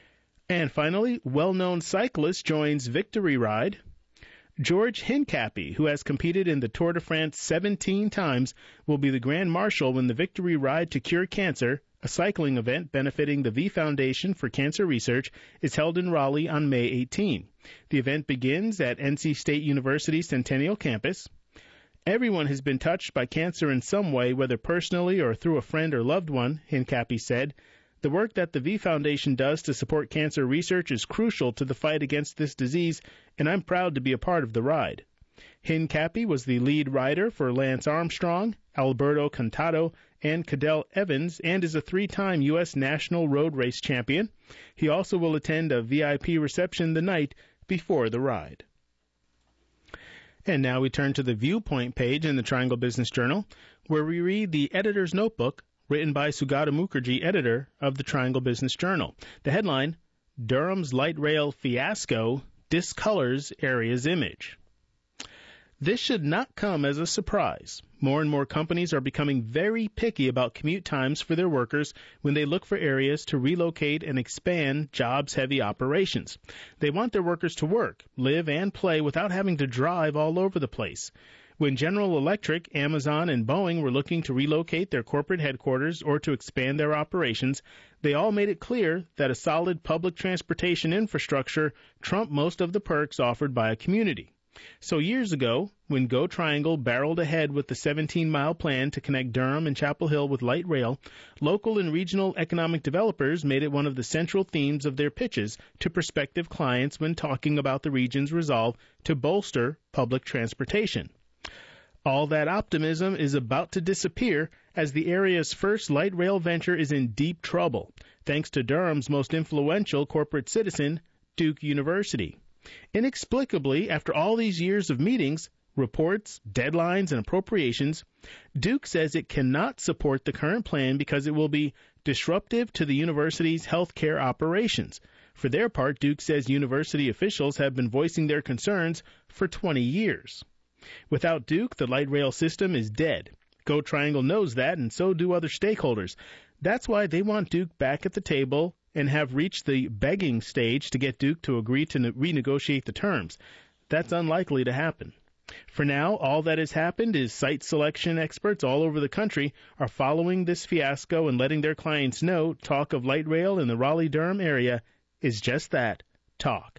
And finally, well-known cyclist joins Victory Ride. George Hincapie, who has competed in the Tour de France seventeen times, will be the Grand Marshal when the Victory Ride to Cure Cancer, a cycling event benefiting the V Foundation for Cancer Research, is held in Raleigh on May eighteenth. The event begins at N C State University Centennial Campus. Everyone has been touched by cancer in some way, whether personally or through a friend or loved one, Hincapie said. The work that the V Foundation does to support cancer research is crucial to the fight against this disease, and I'm proud to be a part of the ride. Hincapie was the lead rider for Lance Armstrong, Alberto Contado, and Cadel Evans, and is a three-time U S National Road Race champion. He also will attend a V I P reception the night before the ride. And now we turn to the Viewpoint page in the Triangle Business Journal, where we read the editor's notebook written by Sugata Mukherjee, editor of the Triangle Business Journal. The headline, Durham's Light Rail Fiasco Discolors Area's Image. This should not come as a surprise. More and more companies are becoming very picky about commute times for their workers when they look for areas to relocate and expand jobs-heavy operations. They want their workers to work, live, and play without having to drive all over the place. When General Electric, Amazon, and Boeing were looking to relocate their corporate headquarters or to expand their operations, they all made it clear that a solid public transportation infrastructure trumped most of the perks offered by a community. So years ago, when Go Triangle barreled ahead with the seventeen-mile plan to connect Durham and Chapel Hill with light rail, local and regional economic developers made it one of the central themes of their pitches to prospective clients when talking about the region's resolve to bolster public transportation. All that optimism is about to disappear as the area's first light rail venture is in deep trouble, thanks to Durham's most influential corporate citizen, Duke University. Inexplicably, after all these years of meetings, reports, deadlines, and appropriations, Duke says it cannot support the current plan because it will be disruptive to the university's healthcare operations. For their part, Duke says university officials have been voicing their concerns for twenty years. Without Duke, the light rail system is dead. Go Triangle knows that, and so do other stakeholders. That's why they want Duke back at the table and have reached the begging stage to get Duke to agree to ne- renegotiate the terms. That's unlikely to happen. For now, all that has happened is site selection experts all over the country are following this fiasco and letting their clients know talk of light rail in the Raleigh-Durham area is just that, talk.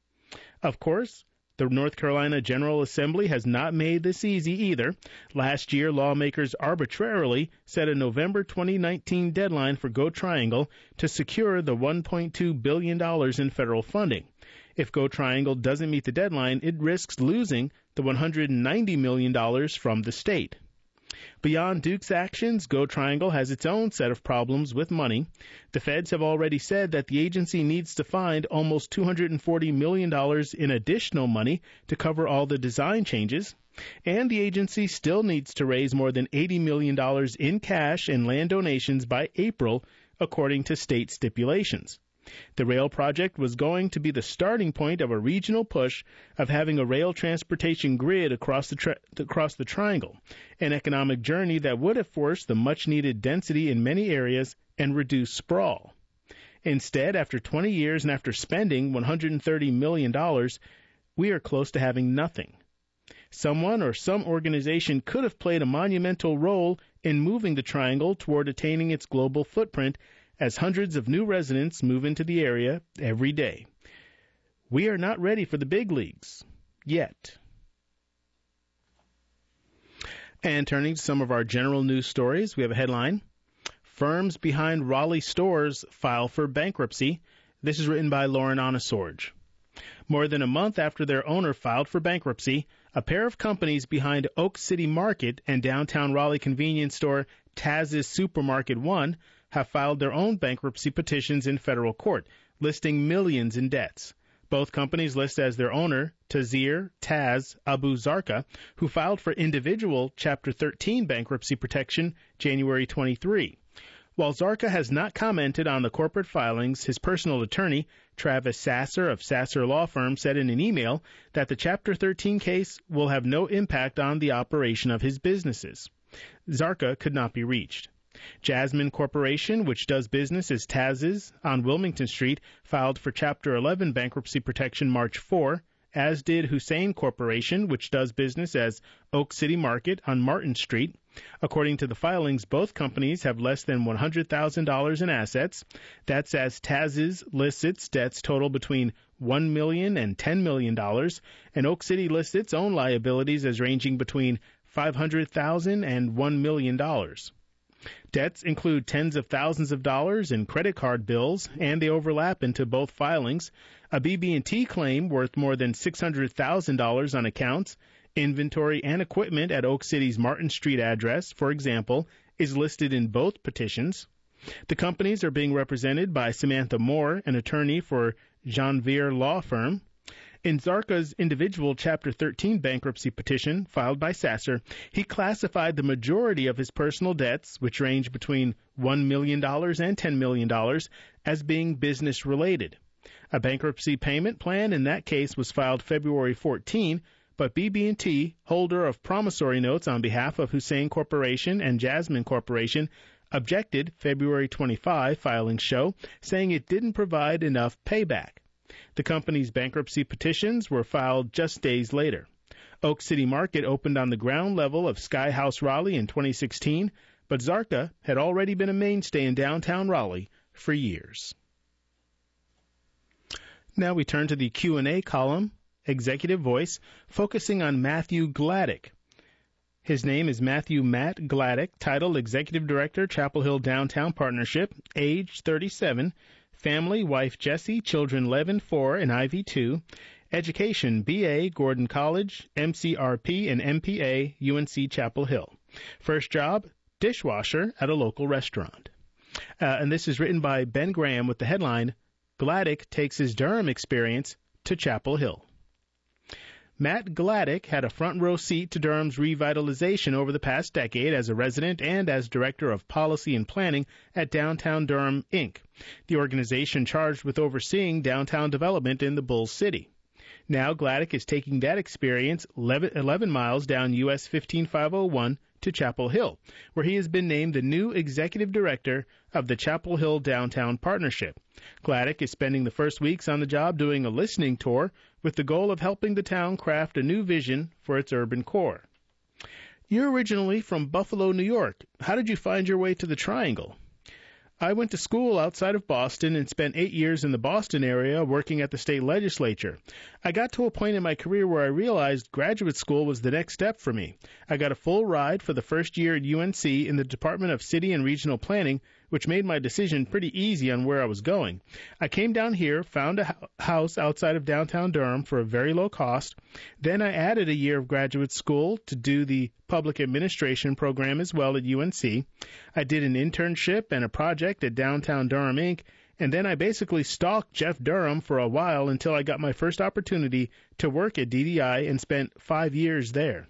Of course, the North Carolina General Assembly has not made this easy either. Last year, lawmakers arbitrarily set a November twenty nineteen deadline for Go Triangle to secure the one point two billion dollars in federal funding. If Go Triangle doesn't meet the deadline, it risks losing the one hundred ninety million dollars from the state. Beyond Duke's actions, Go Triangle has its own set of problems with money. The feds have already said that the agency needs to find almost two hundred forty million dollars in additional money to cover all the design changes, and the agency still needs to raise more than eighty million dollars in cash and land donations by April, according to state stipulations. The rail project was going to be the starting point of a regional push of having a rail transportation grid across the, tri- across the triangle, an economic journey that would have forced the much-needed density in many areas and reduced sprawl. Instead, after twenty years and after spending one hundred thirty million dollars, we are close to having nothing. Someone or some organization could have played a monumental role in moving the triangle toward attaining its global footprint as hundreds of new residents move into the area every day. We are not ready for the big leagues yet. And turning to some of our general news stories, we have a headline, Firms Behind Raleigh Stores File for Bankruptcy. This is written by Lauren Onesorge. More than a month after their owner filed for bankruptcy, a pair of companies behind Oak City Market and downtown Raleigh convenience store Taz's Supermarket One have filed their own bankruptcy petitions in federal court, listing millions in debts. Both companies list as their owner Tazir Taz Abu Zarqa, who filed for individual Chapter thirteen bankruptcy protection January twenty-third. While Zarqa has not commented on the corporate filings, his personal attorney, Travis Sasser of Sasser Law Firm, said in an email that the Chapter thirteen case will have no impact on the operation of his businesses. Zarqa could not be reached. Jasmine Corporation, which does business as Taz's on Wilmington Street, filed for Chapter eleven bankruptcy protection March fourth, as did Hussein Corporation, which does business as Oak City Market on Martin Street. According to the filings, both companies have less than one hundred thousand dollars in assets. That's as Taz's lists its debts total between one million dollars and ten million dollars, and Oak City lists its own liabilities as ranging between five hundred thousand dollars and one million dollars. Debts include tens of thousands of dollars in credit card bills, and they overlap into both filings. A B B and T claim worth more than six hundred thousand dollars on accounts, inventory, and equipment at Oak City's Martin Street address, for example, is listed in both petitions. The companies are being represented by Samantha Moore, an attorney for Janvier Law Firm. In Zarka's individual Chapter thirteen bankruptcy petition filed by Sasser, he classified the majority of his personal debts, which range between one million dollars and ten million dollars, as being business-related. A bankruptcy payment plan in that case was filed February fourteenth, but B B and T, holder of promissory notes on behalf of Hussein Corporation and Jasmine Corporation, objected February twenty-fifth, filings show, saying it didn't provide enough payback. The company's bankruptcy petitions were filed just days later. Oak City Market opened on the ground level of Sky House Raleigh in twenty sixteen, but Zarka had already been a mainstay in downtown Raleigh for years. Now we turn to the Q and A column, Executive Voice, focusing on Matthew Gladdick. His name is Matthew Matt Gladdick, title Executive Director, Chapel Hill Downtown Partnership, age thirty-seven, family, wife Jessie, children Levin, four, and Ivy, two, education, B A, Gordon College, M C R P, and M P A, U N C Chapel Hill. First job, dishwasher at a local restaurant. Uh, and this is written by Ben Graham with the headline, Gladdick takes his Durham experience to Chapel Hill. Matt Gladdick had a front-row seat to Durham's revitalization over the past decade as a resident and as Director of Policy and Planning at Downtown Durham, Incorporated, the organization charged with overseeing downtown development in the Bull City. Now Gladdick is taking that experience eleven miles down U S fifteen five oh one to Chapel Hill, where he has been named the new Executive Director of the Chapel Hill Downtown Partnership. Gladdick is spending the first weeks on the job doing a listening tour with the goal of helping the town craft a new vision for its urban core. You're originally from Buffalo, New York. How did you find your way to the Triangle? I went to school outside of Boston and spent eight years in the Boston area working at the state legislature. I got to a point in my career where I realized graduate school was the next step for me. I got a full ride for the first year at U N C in the Department of City and Regional Planning, which made my decision pretty easy on where I was going. I came down here, found a house outside of downtown Durham for a very low cost. Then I added a year of graduate school to do the public administration program as well at U N C. I did an internship and a project at Downtown Durham, Incorporated, and then I basically stalked Jeff Durham for a while until I got my first opportunity to work at D D I and spent five years there.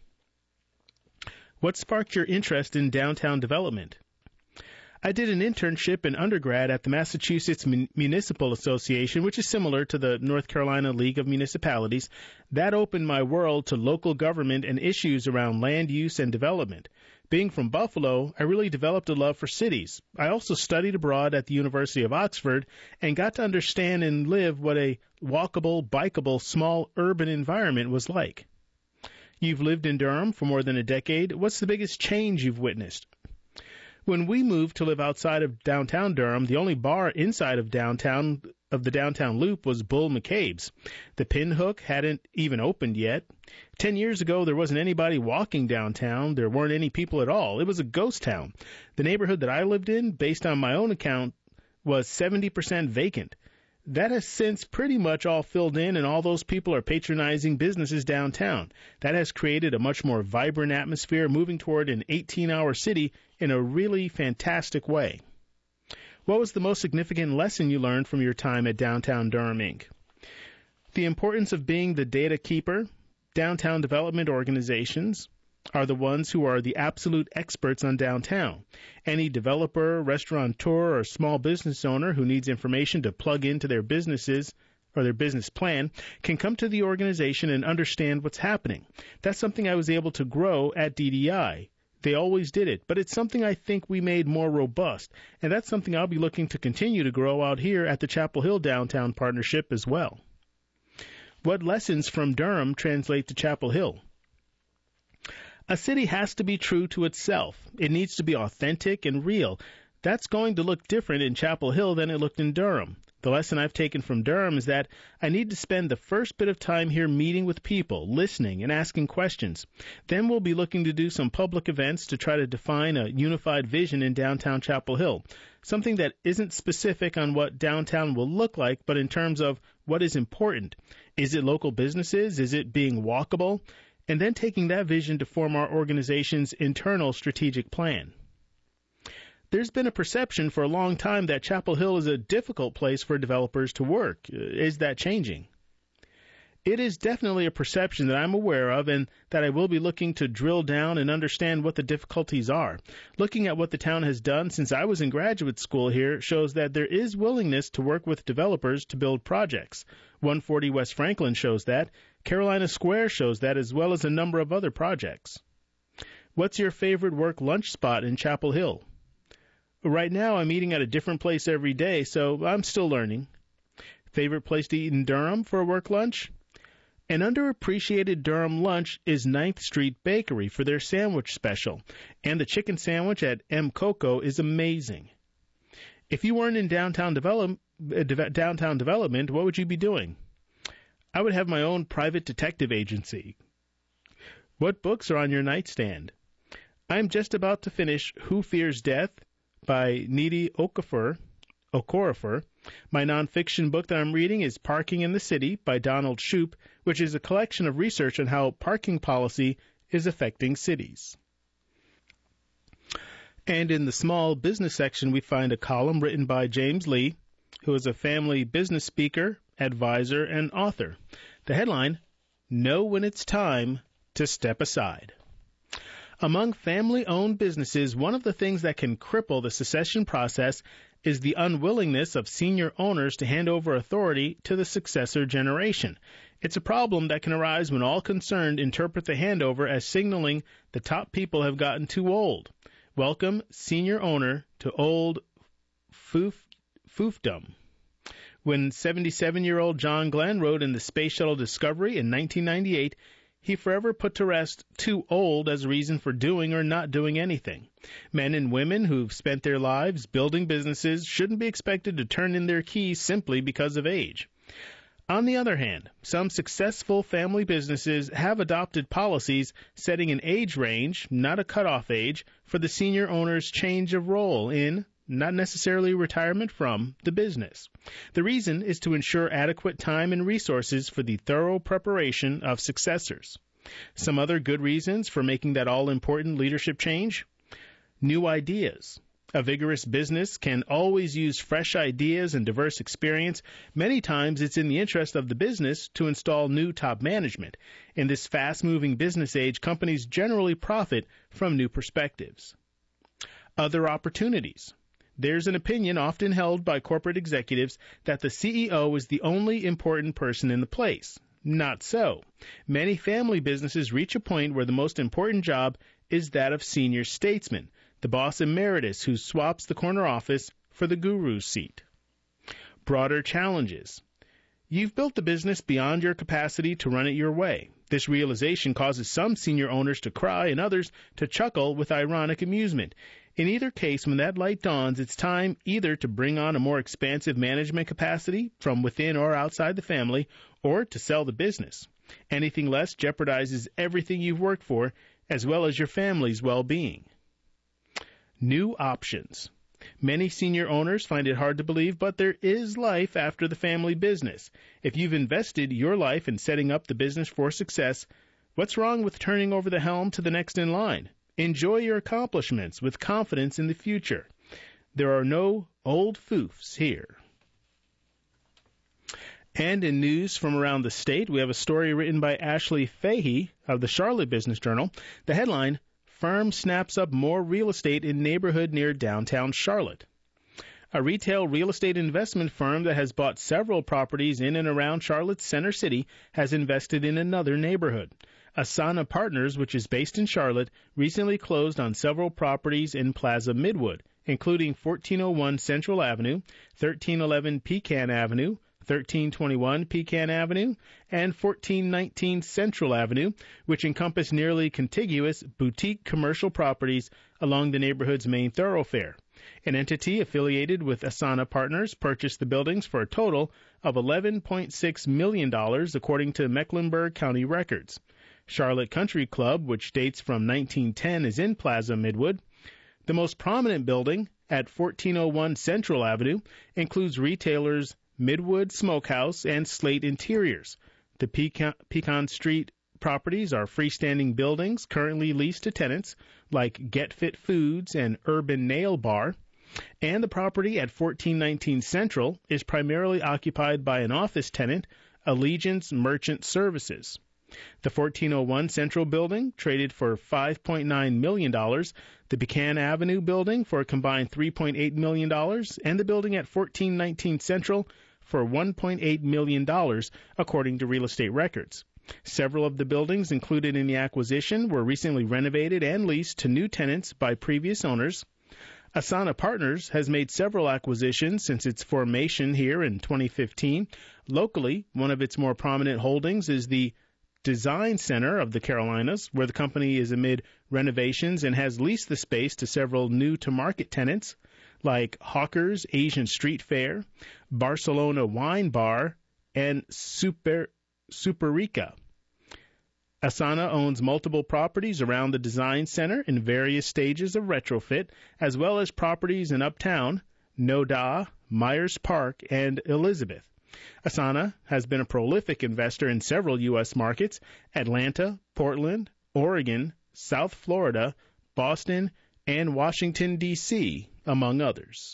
What sparked your interest in downtown development? I did an internship in undergrad at the Massachusetts Municipal Association, which is similar to the North Carolina League of Municipalities. That opened my world to local government and issues around land use and development. Being from Buffalo, I really developed a love for cities. I also studied abroad at the University of Oxford and got to understand and live what a walkable, bikeable, small urban environment was like. You've lived in Durham for more than a decade. What's the biggest change you've witnessed? When we moved to live outside of downtown Durham, the only bar inside of downtown of the downtown loop was Bull McCabe's. The Pinhook hadn't even opened yet. Ten years ago, there wasn't anybody walking downtown. There weren't any people at all. It was a ghost town. The neighborhood that I lived in, based on my own account, was seventy percent vacant. That has since pretty much all filled in, and all those people are patronizing businesses downtown. That has created a much more vibrant atmosphere, moving toward an eighteen-hour city in a really fantastic way. What was the most significant lesson you learned from your time at Downtown Durham, Incorporated? The importance of being the data keeper. Downtown development organizations are the ones who are the absolute experts on downtown. Any developer, restaurateur, or small business owner who needs information to plug into their businesses or their business plan can come to the organization and understand what's happening. That's something I was able to grow at D D I. They always did it, but it's something I think we made more robust, and that's something I'll be looking to continue to grow out here at the Chapel Hill Downtown Partnership as well. What lessons from Durham translate to Chapel Hill? A city has to be true to itself. It needs to be authentic and real. That's going to look different in Chapel Hill than it looked in Durham. The lesson I've taken from Durham is that I need to spend the first bit of time here meeting with people, listening, and asking questions. Then we'll be looking to do some public events to try to define a unified vision in downtown Chapel Hill, something that isn't specific on what downtown will look like, but in terms of what is important. Is it local businesses? Is it being walkable? And then taking that vision to form our organization's internal strategic plan. There's been a perception for a long time that Chapel Hill is a difficult place for developers to work. Is that changing? It is definitely a perception that I'm aware of and that I will be looking to drill down and understand what the difficulties are. Looking at what the town has done since I was in graduate school here shows that there is willingness to work with developers to build projects. one forty West Franklin shows that. Carolina Square shows that, as well as a number of other projects. What's your favorite work lunch spot in Chapel Hill? Right now, I'm eating at a different place every day, so I'm still learning. Favorite place to eat in Durham for a work lunch? An underappreciated Durham lunch is ninth Street Bakery for their sandwich special, and the chicken sandwich at M. Coco is amazing. If you weren't in downtown, develop, uh, de- downtown development, what would you be doing? I would have my own private detective agency. What books are on your nightstand? I'm just about to finish Who Fears Death by Nnedi Okorafor. Okorafor. My nonfiction book that I'm reading is Parking in the City by Donald Shoup, which is a collection of research on how parking policy is affecting cities. And in the small business section, we find a column written by James Lee, who is a family business speaker, advisor, and author. The headline, Know When It's Time to Step Aside. Among family-owned businesses, one of the things that can cripple the succession process is the unwillingness of senior owners to hand over authority to the successor generation. It's a problem that can arise when all concerned interpret the handover as signaling the top people have gotten too old. Welcome, senior owner, to old foof, foofdom. When seventy-seven-year-old John Glenn rode in the Space Shuttle Discovery in nineteen ninety-eight, he forever put to rest too old as a reason for doing or not doing anything. Men and women who've spent their lives building businesses shouldn't be expected to turn in their keys simply because of age. On the other hand, some successful family businesses have adopted policies setting an age range, not a cutoff age, for the senior owner's change of role in, not necessarily retirement from, the business. The reason is to ensure adequate time and resources for the thorough preparation of successors. Some other good reasons for making that all-important leadership change? New ideas. A vigorous business can always use fresh ideas and diverse experience. Many times it's in the interest of the business to install new top management. In this fast-moving business age, companies generally profit from new perspectives. Other opportunities. There's an opinion often held by corporate executives that the C E O is the only important person in the place. Not so. Many family businesses reach a point where the most important job is that of senior statesman, the boss emeritus who swaps the corner office for the guru's seat. Broader challenges. You've built the business beyond your capacity to run it your way. This realization causes some senior owners to cry and others to chuckle with ironic amusement. In either case, when that light dawns, it's time either to bring on a more expansive management capacity from within or outside the family, or to sell the business. Anything less jeopardizes everything you've worked for, as well as your family's well-being. New options. Many senior owners find it hard to believe, but there is life after the family business. If you've invested your life in setting up the business for success, what's wrong with turning over the helm to the next in line? Enjoy your accomplishments with confidence in the future. There are no old foofs here. And in news from around the state, we have a story written by Ashley Fahey of the Charlotte Business Journal. The headline, Firm Snaps Up More Real Estate in Neighborhood Near Downtown Charlotte. A retail real estate investment firm that has bought several properties in and around Charlotte's Center City has invested in another neighborhood. Asana Partners, which is based in Charlotte, recently closed on several properties in Plaza Midwood, including fourteen oh one Central Avenue, thirteen eleven Pecan Avenue, thirteen twenty-one Pecan Avenue, and fourteen nineteen Central Avenue, which encompass nearly contiguous boutique commercial properties along the neighborhood's main thoroughfare. An entity affiliated with Asana Partners purchased the buildings for a total of eleven point six million dollars, according to Mecklenburg County records. Charlotte Country Club, which dates from nineteen ten, is in Plaza Midwood. The most prominent building at fourteen oh one Central Avenue includes retailers Midwood Smokehouse and Slate Interiors. The Pecan, Pecan Street properties are freestanding buildings currently leased to tenants like Get Fit Foods and Urban Nail Bar. And the property at fourteen nineteen Central is primarily occupied by an office tenant, Allegiance Merchant Services. The fourteen oh one Central building traded for five point nine million dollars, the Pecan Avenue building for a combined three point eight million dollars, and the building at fourteen nineteen Central for one point eight million dollars, according to real estate records. Several of the buildings included in the acquisition were recently renovated and leased to new tenants by previous owners. Asana Partners has made several acquisitions since its formation here in twenty fifteen. Locally, one of its more prominent holdings is the Design Center of the Carolinas, where the company is amid renovations and has leased the space to several new-to-market tenants like Hawker's Asian Street Fair, Barcelona Wine Bar, and Super Superica. Asana owns multiple properties around the Design Center in various stages of retrofit, as well as properties in Uptown, Noda, Myers Park, and Elizabeth. Asana has been a prolific investor in several U S markets: Atlanta, Portland, Oregon, South Florida, Boston, and Washington, D C, among others.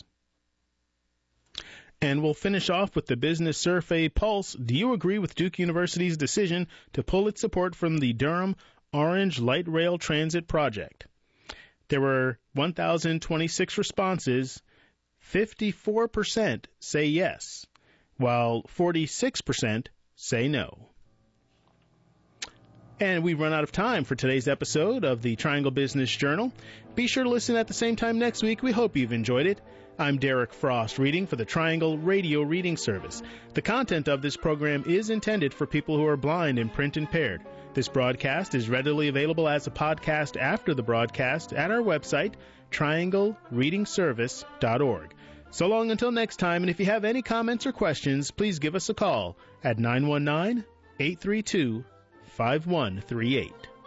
And we'll finish off with the Business Survey Pulse. Do you agree with Duke University's decision to pull its support from the Durham Orange Light Rail Transit Project? There were one thousand twenty-six responses. fifty-four percent say yes, while forty-six percent say no. And we've run out of time for today's episode of the Triangle Business Journal. Be sure to listen at the same time next week. We hope you've enjoyed it. I'm Derek Frost, reading for the Triangle Radio Reading Service. The content of this program is intended for people who are blind and print impaired. This broadcast is readily available as a podcast after the broadcast at our website, triangle reading service dot org. So long until next time, and if you have any comments or questions, please give us a call at nine one nine, eight three two, five one three eight.